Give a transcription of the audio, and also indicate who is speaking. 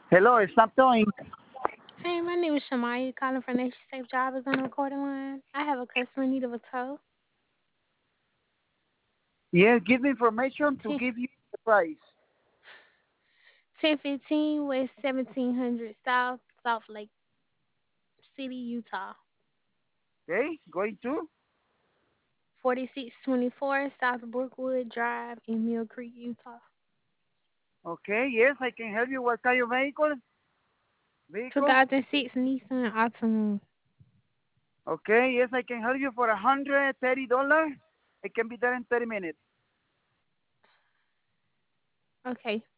Speaker 1: Hello, stop talking.
Speaker 2: Hey, my name is Shamaya, calling from Nation Safe Drivers on the recording line. I have a customer in need of a tow.
Speaker 1: Yes, give me information to
Speaker 2: 10,
Speaker 1: give you the price.
Speaker 2: 1015 West 1700 South, Salt Lake City, Utah.
Speaker 1: Okay, going to?
Speaker 2: 4624 South Brookwood Drive in Mill Creek, Utah.
Speaker 1: Okay, yes, I can help you. What kind of vehicle? Vehicle?
Speaker 2: 2006 Nissan Altima.
Speaker 1: Okay, yes, I can help you for $130. It can be done in 30 minutes.
Speaker 2: Okay.